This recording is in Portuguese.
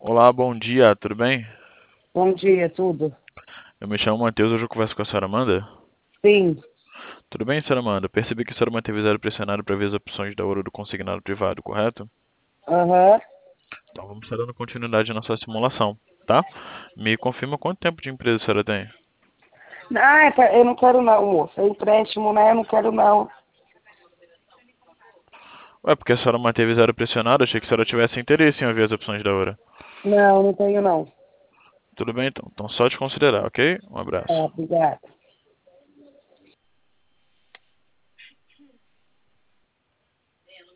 Olá, bom dia, tudo bem? Bom dia, tudo? Eu me chamo Matheus, hoje eu converso com a senhora Amanda. Sim, Tudo bem, senhora Amanda? Percebi que a senhora manteve zero pressionado para ver as opções da Ouro do consignado privado, correto? aham. Então vamos estar dando continuidade na sua simulação, tá? Me confirma quanto tempo de empresa a senhora tem? Ah, eu não quero não, moça. É empréstimo, né? Eu não quero não. Ué, porque a senhora manteve zero pressionado, achei que a senhora tivesse interesse em ouvir as opções da Ouro. Não, não tenho não. Tudo bem então, então só te considerar, ok? Um Tá, abraço. obrigada.